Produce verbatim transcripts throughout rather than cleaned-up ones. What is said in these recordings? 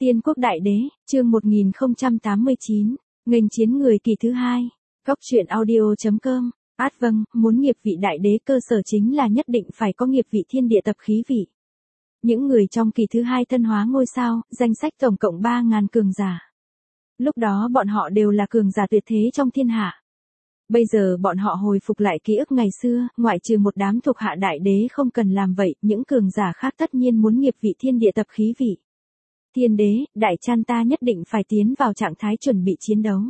Tiên quốc đại đế, chương một nghìn không trăm tám mươi chín, nghênh chiến người kỳ thứ hai. Góc truyện audio chấm com. Át vâng, muốn nghiệp vị đại đế cơ sở chính là nhất định phải có nghiệp vị thiên địa tập khí vị. Những người trong kỳ thứ hai thân hóa ngôi sao, danh sách tổng cộng ba ngàn cường giả. Lúc đó bọn họ đều là cường giả tuyệt thế trong thiên hạ. Bây giờ bọn họ hồi phục lại ký ức ngày xưa, ngoại trừ một đám thuộc hạ đại đế không cần làm vậy, những cường giả khác tất nhiên muốn nghiệp vị thiên địa tập khí vị. Thiên đế, đại chan ta nhất định phải tiến vào trạng thái chuẩn bị chiến đấu.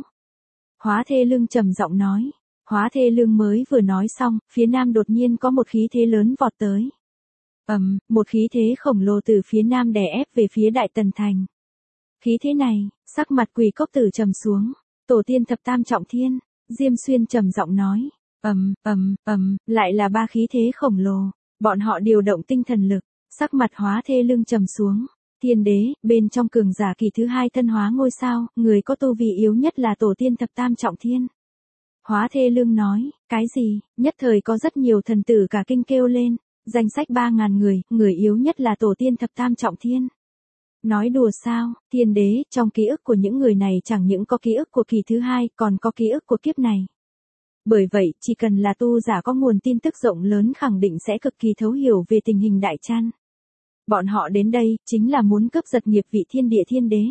Hóa Thê Lương trầm giọng nói. Hóa Thê Lương mới vừa nói xong, phía nam đột nhiên có một khí thế lớn vọt tới. ầm, um, một khí thế khổng lồ từ phía nam đè ép về phía Đại Tần Thành. Khí thế này, sắc mặt Quỷ Cốc Tử trầm xuống. Tổ tiên thập tam trọng thiên, Diêm Xuyên trầm giọng nói. ầm, ầm, ầm, lại là ba khí thế khổng lồ. Bọn họ điều động tinh thần lực, sắc mặt Hóa Thê Lương trầm xuống. Thiên đế, bên trong cường giả kỳ thứ hai thân hóa ngôi sao, người có tu vi yếu nhất là tổ tiên thập tam trọng thiên. Hóa Thê Lương nói, cái gì, nhất thời có rất nhiều thần tử cả kinh kêu lên, danh sách ba ngàn người, người yếu nhất là tổ tiên thập tam trọng thiên. Nói đùa sao, thiên đế, trong ký ức của những người này chẳng những có ký ức của kỳ thứ hai, còn có ký ức của kiếp này. Bởi vậy, chỉ cần là tu giả có nguồn tin tức rộng lớn khẳng định sẽ cực kỳ thấu hiểu về tình hình đại chan. Bọn họ đến đây, chính là muốn cướp giật nghiệp vị thiên địa thiên đế.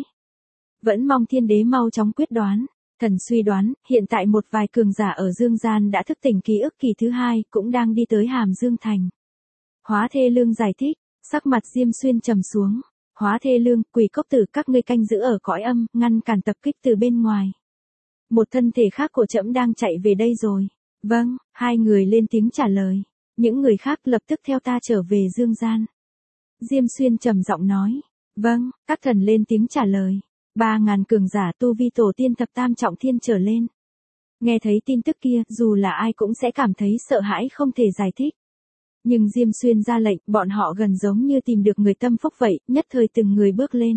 Vẫn mong thiên đế mau chóng quyết đoán. Thần suy đoán, hiện tại một vài cường giả ở Dương Gian đã thức tỉnh ký ức kỳ thứ hai, cũng đang đi tới Hàm Dương Thành. Hóa Thê Lương giải thích, sắc mặt Diêm Xuyên trầm xuống. Hóa Thê Lương, Quỷ Cốc Tử các ngươi canh giữ ở cõi âm, ngăn cản tập kích từ bên ngoài. Một thân thể khác của trẫm đang chạy về đây rồi. Vâng, hai người lên tiếng trả lời. Những người khác lập tức theo ta trở về Dương Gian. Diêm Xuyên trầm giọng nói. Vâng, các thần lên tiếng trả lời. Ba ngàn cường giả tu vi tổ tiên thập tam trọng thiên trở lên. Nghe thấy tin tức kia, dù là ai cũng sẽ cảm thấy sợ hãi không thể giải thích. Nhưng Diêm Xuyên ra lệnh, bọn họ gần giống như tìm được người tâm phúc vậy, nhất thời từng người bước lên.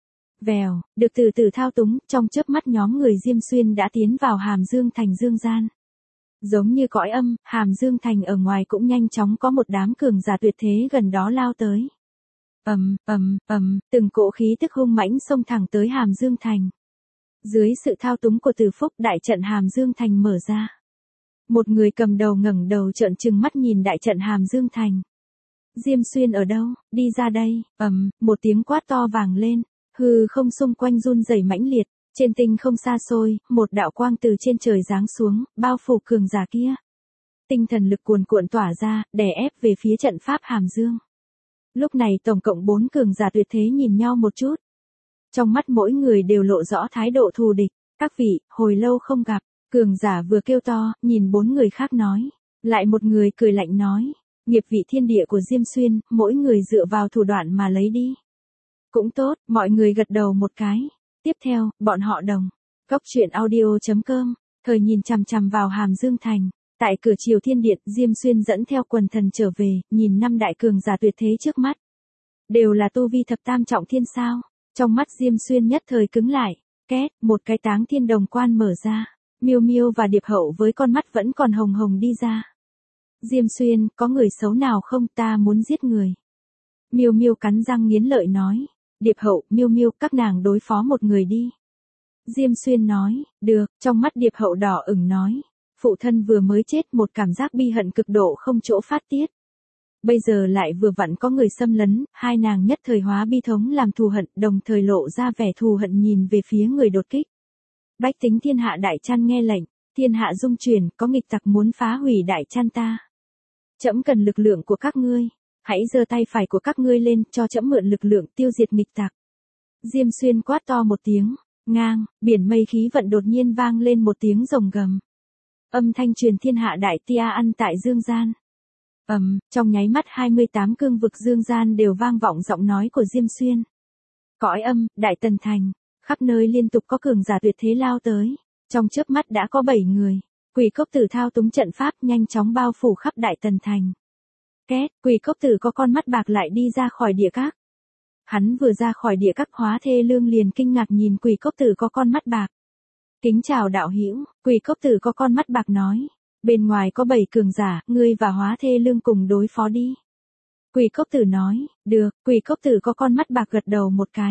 Vèo, được từ từ thao túng, trong chớp mắt nhóm người Diêm Xuyên đã tiến vào Hàm Dương Thành Dương Gian. Giống như cõi âm, Hàm Dương Thành ở ngoài cũng nhanh chóng có một đám cường giả tuyệt thế gần đó lao tới. Ầm, ầm, ầm, từng cỗ khí tức hung mãnh xông thẳng tới Hàm Dương Thành. Dưới sự thao túng của Từ Phúc, đại trận Hàm Dương Thành mở ra. Một người cầm đầu ngẩng đầu trợn trừng mắt nhìn đại trận Hàm Dương Thành. Diêm Xuyên ở đâu, đi ra đây, ầm, một tiếng quát to vang lên, hư không xung quanh run rẩy mãnh liệt, trên tinh không xa xôi, một đạo quang từ trên trời giáng xuống, bao phủ cường giả kia. Tinh thần lực cuồn cuộn tỏa ra, đè ép về phía trận pháp Hàm Dương. Lúc này tổng cộng bốn cường giả tuyệt thế nhìn nhau một chút. Trong mắt mỗi người đều lộ rõ thái độ thù địch. Các vị, hồi lâu không gặp, cường giả vừa kêu to, nhìn bốn người khác nói. Lại một người cười lạnh nói, nghiệp vị thiên địa của Diêm Xuyên, mỗi người dựa vào thủ đoạn mà lấy đi. Cũng tốt, mọi người gật đầu một cái. Tiếp theo, bọn họ đồng. Góc truyện audio chấm com, thời nhìn chằm chằm vào Hàm Dương Thành. Tại cửa Triều Thiên Điện, Diêm Xuyên dẫn theo quần thần trở về, nhìn năm đại cường giả tuyệt thế trước mắt. Đều là tu vi thập tam trọng thiên sao. Trong mắt Diêm Xuyên nhất thời cứng lại. Két, một cái táng thiên đồng quan mở ra. Miêu Miêu và Điệp Hậu với con mắt vẫn còn hồng hồng đi ra. Diêm Xuyên, có người xấu nào không, ta muốn giết người. Miêu Miêu cắn răng nghiến lợi nói. Điệp Hậu, Miêu Miêu, các nàng đối phó một người đi. Diêm Xuyên nói, được, trong mắt Điệp Hậu đỏ ửng nói. Phụ thân vừa mới chết, một cảm giác bi hận cực độ không chỗ phát tiết. Bây giờ lại vừa vặn có người xâm lấn, hai nàng nhất thời hóa bi thống làm thù hận, đồng thời lộ ra vẻ thù hận nhìn về phía người đột kích. Bách tính thiên hạ đại chan nghe lệnh, thiên hạ dung chuyển, có nghịch tặc muốn phá hủy đại chan ta. Trẫm cần lực lượng của các ngươi, hãy giơ tay phải của các ngươi lên, cho trẫm mượn lực lượng tiêu diệt nghịch tặc. Diêm Xuyên quát to một tiếng, ngang, biển mây khí vận đột nhiên vang lên một tiếng rồng gầm. Âm thanh truyền thiên hạ đại tia ăn tại Dương Gian. Ầm, um, trong nháy mắt hai mươi tám cương vực Dương Gian đều vang vọng giọng nói của Diêm Xuyên. Cõi âm, Đại Tần Thành, khắp nơi liên tục có cường giả tuyệt thế lao tới. Trong chớp mắt đã có bảy người. Quỷ Cốc Tử thao túng trận pháp nhanh chóng bao phủ khắp Đại Tần Thành. Két, Quỷ Cốc Tử có con mắt bạc lại đi ra khỏi địa các. Hắn vừa ra khỏi địa các, Hóa Thê Lương liền kinh ngạc nhìn Quỷ Cốc Tử có con mắt bạc. Kính chào đạo hữu, Quỷ Cốc Tử có con mắt bạc nói. Bên ngoài có bảy cường giả, ngươi và Hóa Thê Lương cùng đối phó đi. Quỷ Cốc Tử nói, được, Quỷ Cốc Tử có con mắt bạc gật đầu một cái.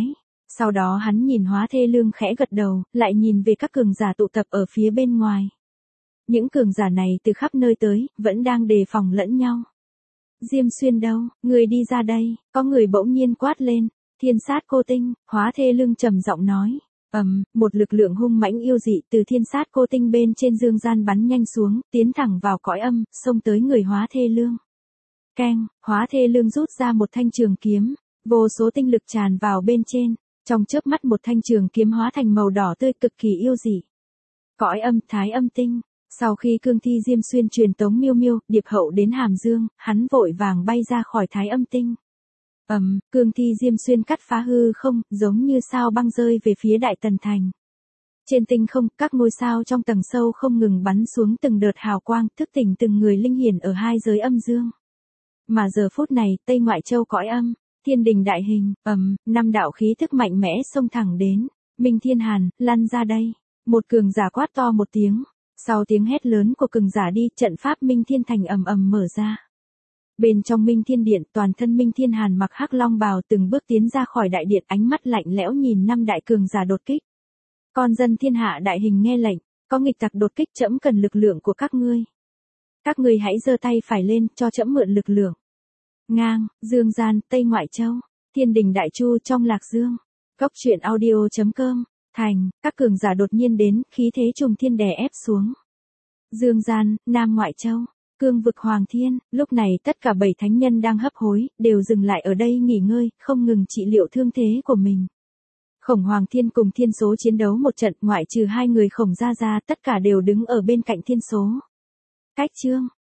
Sau đó hắn nhìn Hóa Thê Lương khẽ gật đầu, lại nhìn về các cường giả tụ tập ở phía bên ngoài. Những cường giả này từ khắp nơi tới, vẫn đang đề phòng lẫn nhau. Diêm Xuyên đâu, người đi ra đây, có người bỗng nhiên quát lên. Thiên sát cô tinh, Hóa Thê Lương trầm giọng nói. ầm, um, một lực lượng hung mãnh yêu dị từ thiên sát cô tinh bên trên dương gian bắn nhanh xuống, tiến thẳng vào cõi âm, xông tới người Hóa Thê Lương. Keng, Hóa Thê Lương rút ra một thanh trường kiếm, vô số tinh lực tràn vào bên trên, trong chớp mắt một thanh trường kiếm hóa thành màu đỏ tươi cực kỳ yêu dị. Cõi âm Thái Âm Tinh. Sau khi cương thi Diêm Xuyên truyền tống Miêu Miêu, Điệp Hậu đến Hàm Dương, hắn vội vàng bay ra khỏi Thái Âm Tinh. ầm, um, cương thi Diêm Xuyên cắt phá hư không, giống như sao băng rơi về phía Đại Tần Thành. Trên tinh không, các ngôi sao trong tầng sâu không ngừng bắn xuống từng đợt hào quang, thức tỉnh từng người linh hiển ở hai giới âm dương. Mà giờ phút này, Tây Ngoại Châu cõi âm, thiên đình đại hình, ầm, um, năm đạo khí thức mạnh mẽ xông thẳng đến. Minh Thiên Hàn, lăn ra đây. Một cường giả quát to một tiếng. Sau tiếng hét lớn của cường giả đi, trận pháp Minh Thiên Thành ầm ầm mở ra. Bên trong Minh Thiên Điện, toàn thân Minh Thiên Hàn mặc hắc long bào từng bước tiến ra khỏi đại điện, ánh mắt lạnh lẽo nhìn năm đại cường giả đột kích. Con dân thiên hạ đại hình nghe lệnh, có nghịch tặc đột kích, trẫm cần lực lượng của các ngươi. Các ngươi hãy giơ tay phải lên, cho trẫm mượn lực lượng. Ngang, Dương Gian, Tây Ngoại Châu, Thiên Đình Đại Chu trong Lạc Dương. Góc truyện audio chấm com. Thành, các cường giả đột nhiên đến, khí thế trùng thiên đè ép xuống. Dương Gian, Nam Ngoại Châu, cương vực Hoàng Thiên, lúc này tất cả bảy thánh nhân đang hấp hối, đều dừng lại ở đây nghỉ ngơi, không ngừng trị liệu thương thế của mình. Khổng Hoàng Thiên cùng Thiên Số chiến đấu một trận, ngoại trừ hai người Khổng Gia Gia, tất cả đều đứng ở bên cạnh Thiên Số. Cách chương